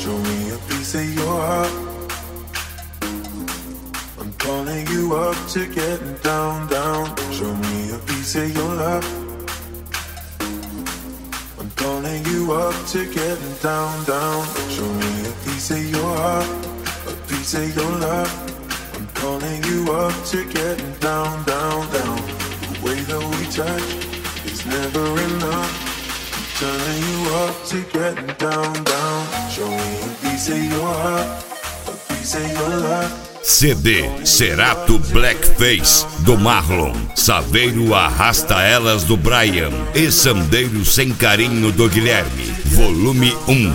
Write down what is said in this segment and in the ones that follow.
Show me a piece of your heart. I'm calling you up to getting down, down. Show me a piece of your love. I'm calling you up to getting down, down. Show me a piece of your heart, a piece of your love. I'm calling you up to getting down, down, down. The way that we touch is never enough. Turning you up to getting down, down. Show me a piece of your heart, a piece of your love. CD Cerato Blackface do Marlon, Saveiro Arrasta Elas do Brian e Sandeiro Sem Carinho do Guilherme, volume 1.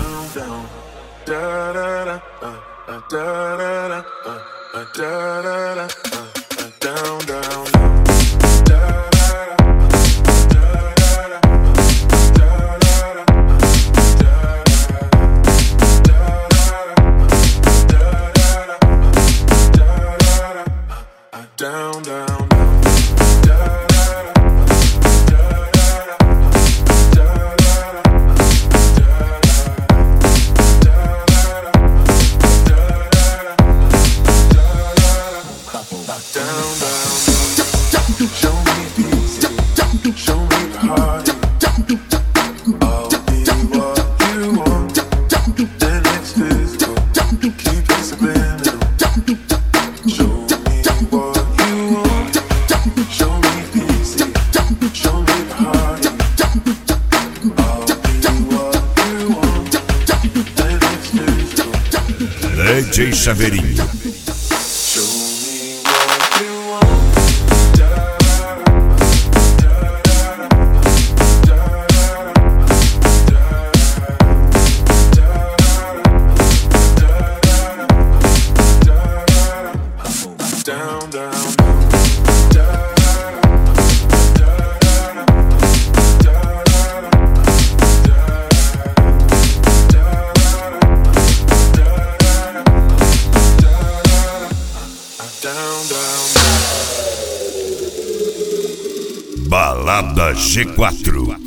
Down, down, show me easy, show me the heart. I'll be what you want, then it's physical. Keep it subliminal. Show me what you want, show me easy, show me the heart. I'll be what you want, then it's physical. DJ Saveirinho. Down, down, Balada G4.